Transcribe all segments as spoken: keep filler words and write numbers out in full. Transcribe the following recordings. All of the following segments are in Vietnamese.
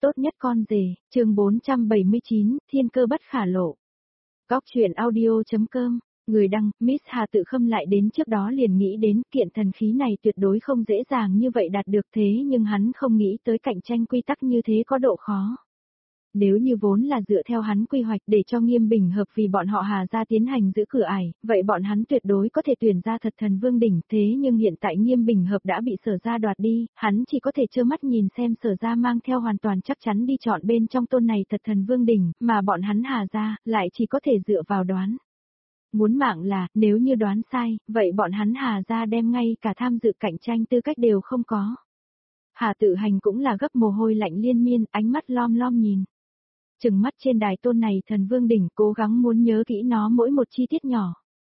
Tốt nhất con rể, chương bốn trăm bảy mươi chín, thiên cơ bất khả lộ. Góc truyện audio.com, người đăng, Miss Hà Tự Khâm lại đến trước đó liền nghĩ đến kiện thần khí này tuyệt đối không dễ dàng như vậy đạt được thế nhưng hắn không nghĩ tới cạnh tranh quy tắc như thế có độ khó. Nếu như vốn là dựa theo hắn quy hoạch để cho Nghiêm Bình Hợp vì bọn họ Hà gia tiến hành giữ cửa ải, vậy bọn hắn tuyệt đối có thể tuyển ra thật thần vương đỉnh, thế nhưng hiện tại Nghiêm Bình Hợp đã bị Sở gia đoạt đi, hắn chỉ có thể trơ mắt nhìn xem Sở gia mang theo hoàn toàn chắc chắn đi chọn bên trong tôn này thật thần vương đỉnh, mà bọn hắn Hà gia lại chỉ có thể dựa vào đoán. Muốn mạng là, nếu như đoán sai, vậy bọn hắn Hà gia đem ngay cả tham dự cạnh tranh tư cách đều không có. Hà Tự Hành cũng là gấp mồ hôi lạnh liên miên, ánh mắt lom lom nhìn. Chừng mắt trên đài tôn này thần vương đỉnh, cố gắng muốn nhớ kỹ nó mỗi một chi tiết nhỏ.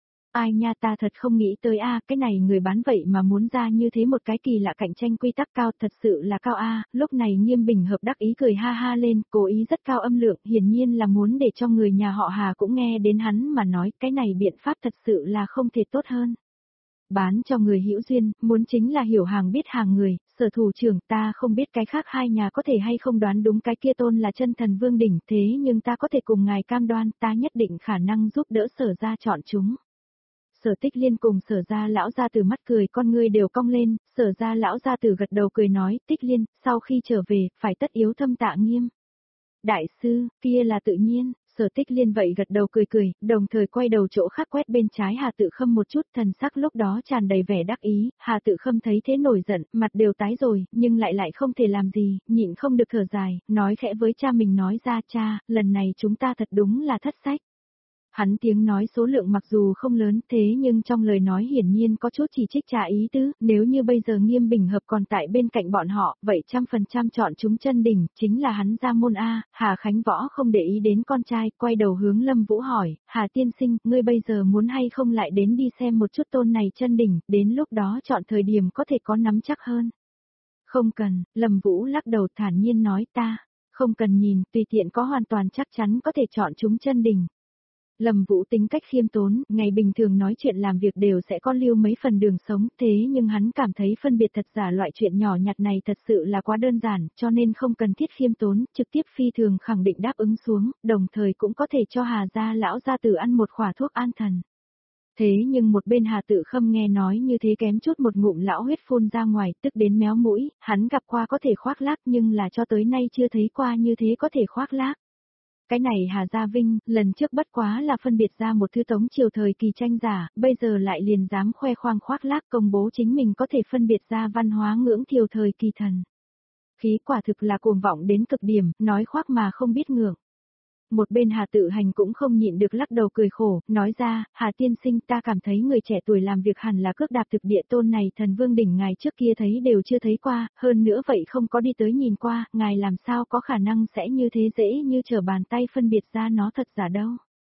Ai nha, ta thật không nghĩ tới a, cái này người bán vậy mà muốn ra như thế một cái kỳ lạ cạnh tranh quy tắc cao, thật sự là cao a. Lúc này Nghiêm Bình Hợp đắc ý cười ha ha lên, cố ý rất cao âm lượng, hiển nhiên là muốn để cho người nhà họ Hà cũng nghe đến hắn mà nói, cái này biện pháp thật sự là không thể tốt hơn. Bán cho người hữu duyên, muốn chính là hiểu hàng biết hàng người, Sở thủ trưởng, ta không biết cái khác hai nhà có thể hay không đoán đúng cái kia tôn là chân thần vương đỉnh, thế nhưng ta có thể cùng ngài cam đoan, ta nhất định khả năng giúp đỡ Sở gia chọn chúng. Sở Tích Liên cùng Sở gia lão gia tử mắt cười, con ngươi đều cong lên, Sở gia lão gia tử gật đầu cười nói, Tích Liên, sau khi trở về, phải tất yếu thâm tạ Nghiêm đại sư, kia là tự nhiên. Sở Tích Liên vậy gật đầu cười cười, đồng thời quay đầu chỗ khác quét bên trái Hà Tự Khâm một chút, thần sắc lúc đó tràn đầy vẻ đắc ý. Hà Tự Khâm thấy thế nổi giận, mặt đều tái rồi, nhưng lại lại không thể làm gì, nhịn không được thở dài, nói khẽ với cha mình nói ra, cha, lần này chúng ta thật đúng là thất sách. Hắn tiếng nói số lượng mặc dù không lớn, thế nhưng trong lời nói hiển nhiên có chút chỉ trích cha ý tứ, nếu như bây giờ Nghiêm Bình Hợp còn tại bên cạnh bọn họ, vậy trăm phần trăm chọn chúng chân đỉnh, chính là hắn gia môn A. Hà Khánh Võ không để ý đến con trai, quay đầu hướng Lâm Vũ hỏi, Hà tiên sinh, ngươi bây giờ muốn hay không lại đến đi xem một chút tôn này chân đỉnh, đến lúc đó chọn thời điểm có thể có nắm chắc hơn. Không cần, Lâm Vũ lắc đầu thản nhiên nói, ta không cần nhìn, tùy tiện có hoàn toàn chắc chắn có thể chọn chúng chân đỉnh. Lâm Vũ tính cách khiêm tốn, ngày bình thường nói chuyện làm việc đều sẽ có lưu mấy phần đường sống, thế nhưng hắn cảm thấy phân biệt thật giả loại chuyện nhỏ nhặt này thật sự là quá đơn giản, cho nên không cần thiết khiêm tốn, trực tiếp phi thường khẳng định đáp ứng xuống, đồng thời cũng có thể cho Hà gia lão gia tử ăn một khỏa thuốc an thần. Thế nhưng một bên Hà Tự Khâm nghe nói như thế kém chút một ngụm lão huyết phun ra ngoài, tức đến méo mũi, hắn gặp qua có thể khoác lác nhưng là cho tới nay chưa thấy qua như thế có thể khoác lác. Cái này Hà Gia Vinh, lần trước bất quá là phân biệt ra một thứ tống triều thời kỳ tranh giả, bây giờ lại liền dám khoe khoang khoác lác công bố chính mình có thể phân biệt ra văn hóa ngưỡng triều thời kỳ thần. Khí quả thực là cuồng vọng đến cực điểm, nói khoác mà không biết ngưỡng. Một bên Hà Tự Hành cũng không nhịn được lắc đầu cười khổ, nói ra, Hà tiên sinh, ta cảm thấy người trẻ tuổi làm việc hẳn là cước đạp thực địa tôn này thần vương đỉnh ngài trước kia thấy đều chưa thấy qua, hơn nữa vậy không có đi tới nhìn qua, ngài làm sao có khả năng sẽ như thế dễ như trở bàn tay phân biệt ra nó thật giả đâu.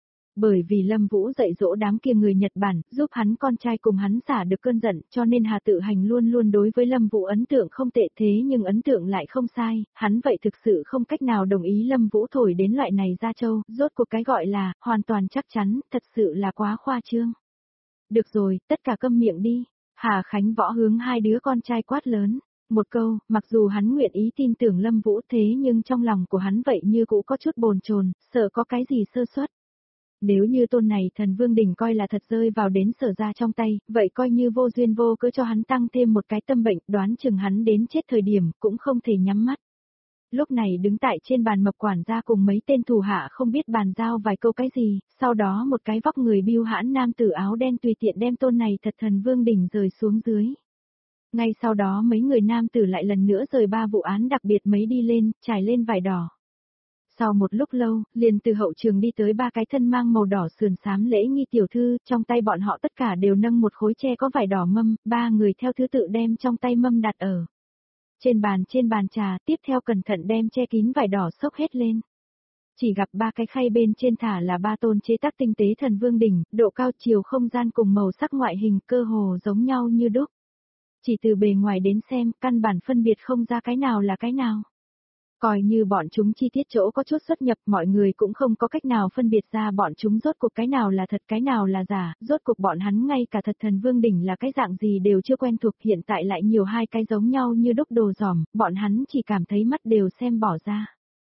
Bởi vì Lâm Vũ dạy dỗ đám kia người Nhật Bản, giúp hắn con trai cùng hắn xả được cơn giận, cho nên Hà Tự Hành luôn luôn đối với Lâm Vũ ấn tượng không tệ, thế nhưng ấn tượng lại không sai, hắn vậy thực sự không cách nào đồng ý Lâm Vũ thổi đến loại này ra châu, rốt cuộc cái gọi là, hoàn toàn chắc chắn, thật sự là quá khoa trương. Được rồi, tất cả câm miệng đi. Hà Khánh Võ hướng hai đứa con trai quát lớn. Một câu, mặc dù hắn nguyện ý tin tưởng Lâm Vũ thế nhưng trong lòng của hắn vậy như cũng có chút bồn chồn, sợ có cái gì sơ suất. Nếu như tôn này thần vương đỉnh coi là thật rơi vào đến Sở gia trong tay, vậy coi như vô duyên vô cớ cho hắn tăng thêm một cái tâm bệnh, đoán chừng hắn đến chết thời điểm, cũng không thể nhắm mắt. Lúc này đứng tại trên bàn Mập quản gia cùng mấy tên thủ hạ không biết bàn giao vài câu cái gì, sau đó một cái vóc người biêu hãn nam tử áo đen tùy tiện đem tôn này thật thần vương đỉnh rời xuống dưới. Ngay sau đó mấy người nam tử lại lần nữa rời ba vụ án đặc biệt mấy đi lên, trải lên vải đỏ. Sau một lúc lâu, liền từ hậu trường đi tới ba cái thân mang màu đỏ sườn xám lễ nghi tiểu thư, trong tay bọn họ tất cả đều nâng một khối tre có vải đỏ mâm, ba người theo thứ tự đem trong tay mâm đặt ở trên bàn trên bàn trà, tiếp theo cẩn thận đem che kín vải đỏ xốc hết lên. Chỉ gặp ba cái khay bên trên thả là ba tôn chế tác tinh tế thần vương đỉnh, độ cao chiều không gian cùng màu sắc ngoại hình cơ hồ giống nhau như đúc. Chỉ từ bề ngoài đến xem, căn bản phân biệt không ra cái nào là cái nào. Coi như bọn chúng chi tiết chỗ có chút xuất nhập, mọi người cũng không có cách nào phân biệt ra bọn chúng rốt cuộc cái nào là thật cái nào là giả, rốt cuộc bọn hắn ngay cả thật thần vương đỉnh là cái dạng gì đều chưa quen thuộc, hiện tại lại nhiều hai cái giống nhau như đúc đồ giòm, bọn hắn chỉ cảm thấy mắt đều xem bỏ ra.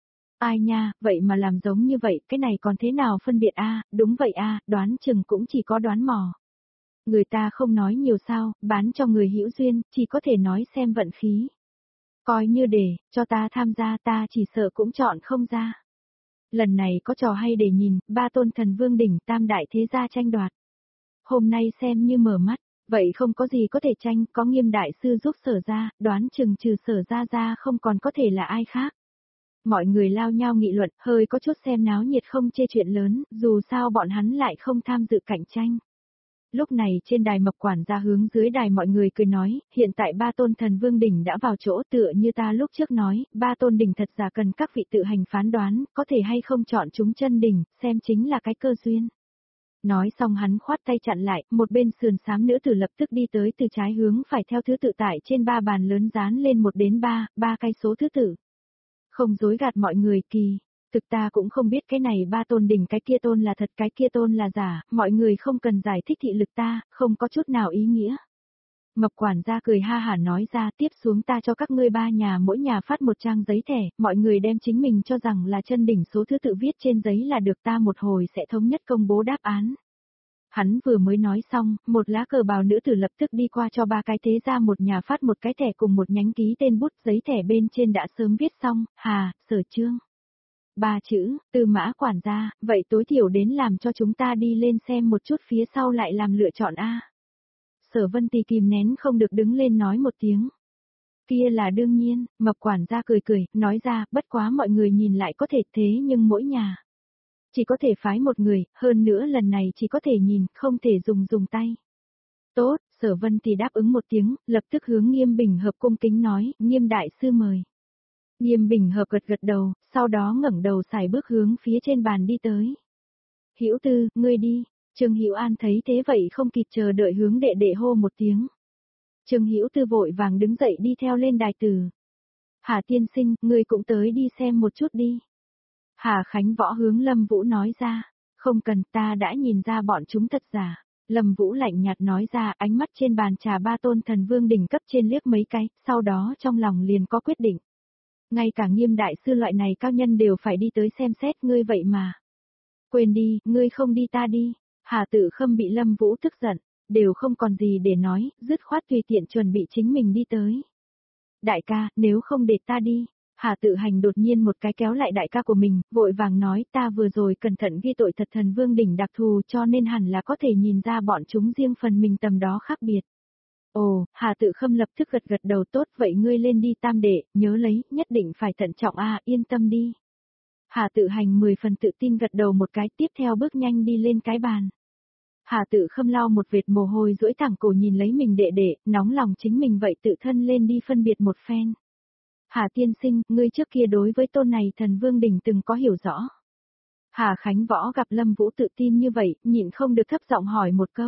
Ai nha, vậy mà làm giống như vậy, cái này còn thế nào phân biệt a? Đúng vậy a, đoán chừng cũng chỉ có đoán mò. Người ta không nói nhiều sao, bán cho người hữu duyên, chỉ có thể nói xem vận khí. Coi như để, cho ta tham gia ta chỉ sợ cũng chọn không ra. Lần này có trò hay để nhìn, ba tôn thần vương đỉnh tam đại thế gia tranh đoạt. Hôm nay xem như mở mắt, vậy không có gì có thể tranh, có Nghiêm đại sư giúp Sở gia, đoán chừng trừ Sở gia ra không còn có thể là ai khác. Mọi người lao nhau nghị luận, hơi có chút xem náo nhiệt không chê chuyện lớn, dù sao bọn hắn lại không tham dự cạnh tranh. Lúc này trên đài Mộc quản gia hướng dưới đài mọi người cười nói, hiện tại ba tôn thần vương đỉnh đã vào chỗ, tựa như ta lúc trước nói, ba tôn đỉnh thật giả cần các vị tự hành phán đoán, có thể hay không chọn chúng chân đỉnh, xem chính là cái cơ duyên. Nói xong hắn khoát tay chặn lại, một bên sườn xám nữ tử lập tức đi tới từ trái hướng phải theo thứ tự tại trên ba bàn lớn dán lên một đến ba, ba cái số thứ tự. Không dối gạt mọi người, kỳ. Thực ta cũng không biết cái này ba tôn đỉnh cái kia tôn là thật cái kia tôn là giả, mọi người không cần giải thích thị lực ta, không có chút nào ý nghĩa. Mộc quản gia cười ha hả nói ra, tiếp xuống ta cho các ngươi ba nhà mỗi nhà phát một trang giấy thẻ, mọi người đem chính mình cho rằng là chân đỉnh số thứ tự viết trên giấy là được, ta một hồi sẽ thống nhất công bố đáp án. Hắn vừa mới nói xong, một lá cờ bào nữ tử lập tức đi qua cho ba cái thế gia một nhà phát một cái thẻ cùng một nhánh ký tên bút, giấy thẻ bên trên đã sớm viết xong, Hà, Sở Trương. Ba chữ, Tư Mã quản gia, vậy tối thiểu đến làm cho chúng ta đi lên xem một chút phía sau lại làm lựa chọn a. Sở Vân Tì kìm nén không được đứng lên nói một tiếng. Kia là đương nhiên, Mộc quản gia cười cười, nói ra, bất quá mọi người nhìn lại có thể thế nhưng mỗi nhà chỉ có thể phái một người, hơn nữa lần này chỉ có thể nhìn, không thể dùng dùng tay. Tốt, Sở Vân Tì đáp ứng một tiếng, lập tức hướng Nghiêm Bình Hợp cung kính nói, Nghiêm đại sư mời. Nghiêm Bình Hợp gật gật đầu, sau đó ngẩng đầu xài bước hướng phía trên bàn đi tới. Hữu Tư, ngươi đi. Trương Hữu An thấy thế vậy không kịp chờ đợi hướng đệ đệ hô một tiếng. Trương Hữu Tư vội vàng đứng dậy đi theo lên đài từ. Hà tiên sinh, ngươi cũng tới đi xem một chút đi. Hà Khánh Võ hướng Lâm Vũ nói ra, không cần, ta đã nhìn ra bọn chúng thật giả. Lâm Vũ lạnh nhạt nói ra, ánh mắt trên bàn trà ba tôn thần vương đỉnh cấp trên liếc mấy cái, sau đó trong lòng liền có quyết định. Ngay cả Nghiêm đại sư loại này cao nhân đều phải đi tới xem xét, ngươi vậy mà. Quên đi, ngươi không đi ta đi. Hà Tự Khâm bị Lâm Vũ tức giận, đều không còn gì để nói, dứt khoát tùy tiện chuẩn bị chính mình đi tới. Đại ca, nếu không để ta đi. Hà Tự Hành đột nhiên một cái kéo lại đại ca của mình, vội vàng nói, ta vừa rồi cẩn thận ghi tội thật thần vương đỉnh đặc thù, cho nên hẳn là có thể nhìn ra bọn chúng riêng phần mình tầm đó khác biệt. Ồ, Hà Tự Khâm lập tức gật gật đầu, tốt vậy ngươi lên đi tam đệ, nhớ lấy, nhất định phải thận trọng a, yên tâm đi. Hà Tự Hành mười phần tự tin gật đầu một cái, tiếp theo bước nhanh đi lên cái bàn. Hà Tự Khâm lau một vệt mồ hôi duỗi thẳng cổ nhìn lấy mình đệ đệ, nóng lòng chính mình vậy tự thân lên đi phân biệt một phen. Hà tiên sinh, ngươi trước kia đối với tôn này thần vương đỉnh từng có hiểu rõ. Hà Khánh Võ gặp Lâm Vũ tự tin như vậy, nhịn không được thấp giọng hỏi một câu.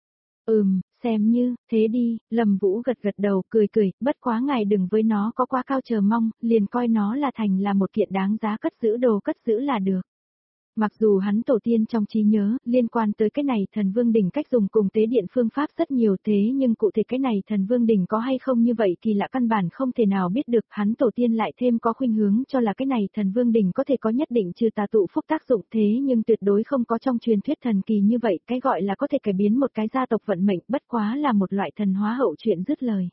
Ừm, xem như, thế đi, Lâm Vũ gật gật đầu, cười cười, bất quá ngài đừng với nó có quá cao chờ mong, liền coi nó là thành là một kiện đáng giá cất giữ đồ cất giữ là được. Mặc dù hắn tổ tiên trong trí nhớ, liên quan tới cái này thần vương đỉnh cách dùng cùng tế điện phương pháp rất nhiều thế nhưng cụ thể cái này thần vương đỉnh có hay không như vậy thì lạ căn bản không thể nào biết được, hắn tổ tiên lại thêm có khuynh hướng cho là cái này thần vương đỉnh có thể có nhất định trừ tà tụ phúc tác dụng thế nhưng tuyệt đối không có trong truyền thuyết thần kỳ như vậy, cái gọi là có thể cải biến một cái gia tộc vận mệnh bất quá là một loại thần hóa hậu chuyện dứt lời.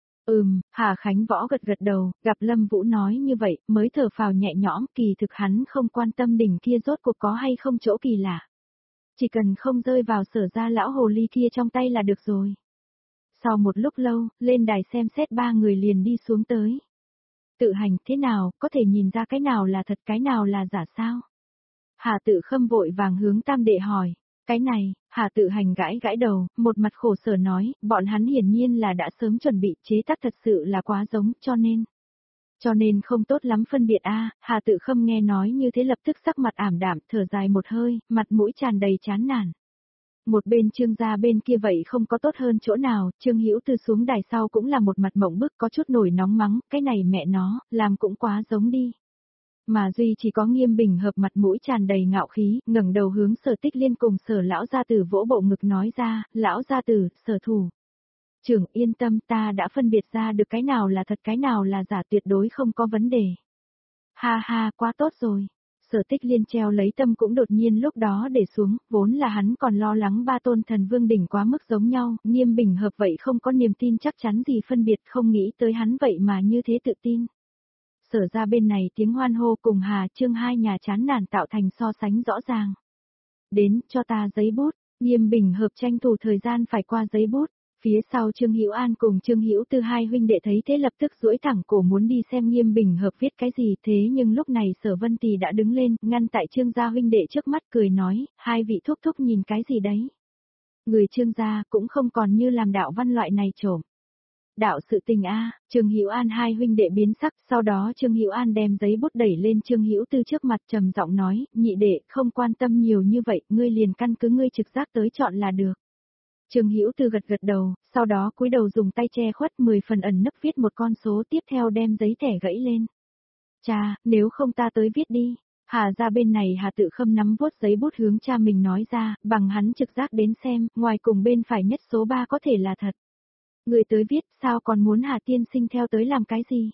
Ừm, Hà Khánh Võ gật gật đầu, gặp Lâm Vũ nói như vậy, mới thở phào nhẹ nhõm, kỳ thực hắn không quan tâm đỉnh kia rốt cuộc có hay không chỗ kỳ lạ. Chỉ cần không rơi vào Sở gia lão hồ ly kia trong tay là được rồi. Sau một lúc lâu, lên đài xem xét ba người liền đi xuống tới. Tự Hành, thế nào, có thể nhìn ra cái nào là thật cái nào là giả sao? Hà Tự Khâm vội vàng hướng tam đệ hỏi. Cái này, Hà Tự Hành gãi gãi đầu, một mặt khổ sở nói, bọn hắn hiển nhiên là đã sớm chuẩn bị, chế tác thật sự là quá giống, cho nên. Cho nên không tốt lắm phân biệt a. Hà Tự Khâm nghe nói như thế lập tức sắc mặt ảm đạm, thở dài một hơi, mặt mũi tràn đầy chán nản. Một bên Trương gia bên kia vậy không có tốt hơn chỗ nào, Trương Hữu Tư xuống đài sau cũng là một mặt mộng bức có chút nổi nóng mắng, cái này mẹ nó, làm cũng quá giống đi. mà duy chỉ có Nghiêm Bình Hợp mặt mũi tràn đầy ngạo khí, ngẩng đầu hướng Sở Tích Liên cùng Sở lão gia tử vỗ bộ ngực nói ra, lão gia tử, Sở thủ trưởng yên tâm, ta đã phân biệt ra được cái nào là thật cái nào là giả, tuyệt đối không có vấn đề. Ha ha, quá tốt rồi. Sở Tích Liên treo lấy tâm cũng đột nhiên lúc đó để xuống, vốn là hắn còn lo lắng ba tôn thần vương đỉnh quá mức giống nhau, Nghiêm Bình Hợp vậy không có niềm tin chắc chắn gì phân biệt, không nghĩ tới hắn vậy mà như thế tự tin. Sở ra bên này tiếng hoan hô cùng Hà Trương hai nhà chán nản tạo thành so sánh rõ ràng. Đến, cho ta giấy bút, Nghiêm Bình Hợp tranh thủ thời gian phải qua giấy bút. Phía sau Trương Hữu An cùng Trương Hữu Tư hai huynh đệ thấy thế lập tức duỗi thẳng cổ muốn đi xem Nghiêm Bình Hợp viết cái gì, thế nhưng lúc này Sở Vân Tì đã đứng lên, ngăn tại Trương gia huynh đệ trước mắt cười nói, hai vị thúc thúc nhìn cái gì đấy. Người Trương gia cũng không còn như làm đạo văn loại này trộm. Đạo sự tình a, Trương Hữu An hai huynh đệ biến sắc, sau đó Trương Hữu An đem giấy bút đẩy lên Trương Hữu Tư trước mặt trầm giọng nói, nhị đệ, không quan tâm nhiều như vậy, ngươi liền căn cứ ngươi trực giác tới chọn là được. Trương Hữu Tư gật gật đầu, sau đó cúi đầu dùng tay che khuất mười phần ẩn nấp viết một con số, tiếp theo đem giấy thẻ gãy lên. Cha, nếu không ta tới viết đi. Hà ra bên này Hà Tự Khâm nắm vuốt giấy bút hướng cha mình nói ra, bằng hắn trực giác đến xem, ngoài cùng bên phải nhất số ba có thể là thật. Người tới viết, sao còn muốn Hà tiên sinh theo tới làm cái gì?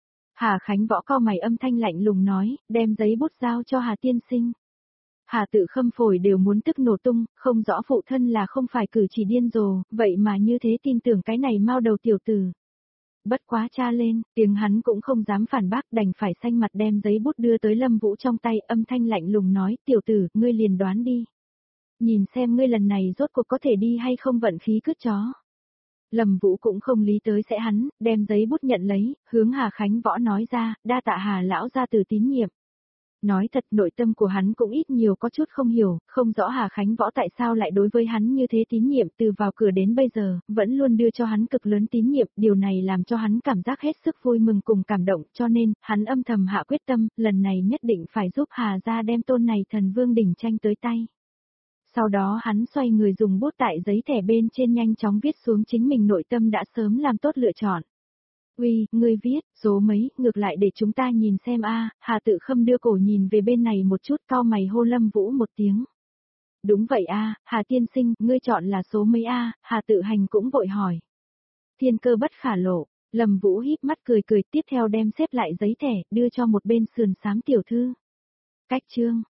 Hà Khánh Võ cau mày âm thanh lạnh lùng nói, đem giấy bút giao cho Hà tiên sinh. Hà Tự Khâm phổi đều muốn tức nổ tung, không rõ phụ thân là không phải cử chỉ điên rồ, vậy mà như thế tin tưởng cái này mau đầu tiểu tử. Bất quá cha lên, tiếng hắn cũng không dám phản bác, đành phải xanh mặt đem giấy bút đưa tới Lâm Vũ trong tay, âm thanh lạnh lùng nói, tiểu tử, ngươi liền đoán đi. Nhìn xem ngươi lần này rốt cuộc có thể đi hay không vận khí cứt chó. Lâm Vũ cũng không lý tới sẽ hắn, đem giấy bút nhận lấy, hướng Hà Khánh Võ nói ra, đa tạ Hà lão gia tử tín nhiệm. Nói thật nội tâm của hắn cũng ít nhiều có chút không hiểu, không rõ Hà Khánh Võ tại sao lại đối với hắn như thế tín nhiệm từ vào cửa đến bây giờ, vẫn luôn đưa cho hắn cực lớn tín nhiệm, điều này làm cho hắn cảm giác hết sức vui mừng cùng cảm động, cho nên, hắn âm thầm hạ quyết tâm, lần này nhất định phải giúp Hà gia đem tôn này thần vương đỉnh tranh tới tay. Sau đó hắn xoay người dùng bút tại giấy thẻ bên trên nhanh chóng viết xuống chính mình nội tâm đã sớm làm tốt lựa chọn. Uy, ngươi viết, số mấy, ngược lại để chúng ta nhìn xem a. Hà Tự Khâm đưa cổ nhìn về bên này một chút, cau mày hô Lâm Vũ một tiếng. Đúng vậy a, Hà tiên sinh, ngươi chọn là số mấy a? Hà Tự Hành cũng vội hỏi. Thiên cơ bất khả lộ, Lâm Vũ híp mắt cười cười, tiếp theo đem xếp lại giấy thẻ, đưa cho một bên sườn xám tiểu thư. Cách chương